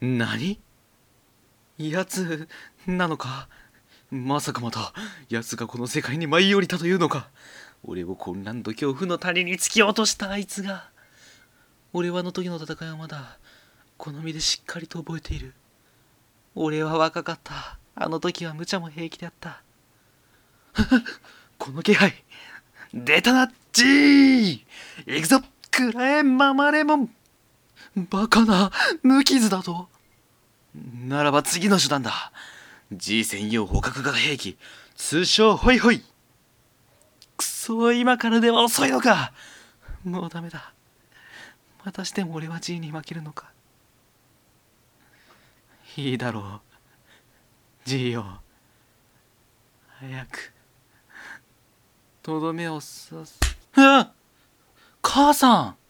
何？奴なのか？まさかまた奴がこの世界に舞い降りたというのか？俺を混乱と恐怖の谷に突き落としたあいつが。俺はあの時の戦いはまだこの身でしっかりと覚えている。俺は若かった。あの時は無茶も平気であった。この気配出たなっちー。行くぞクラエママレモン。バカな無傷だと。ならば次の手段だ。 G 専用捕獲型兵器、通称ホイホイ。くそ、今からでは遅いのか。もうダメだ。またしても俺は G に負けるのか。いいだろう G よ、早くとどめを刺す。母さん。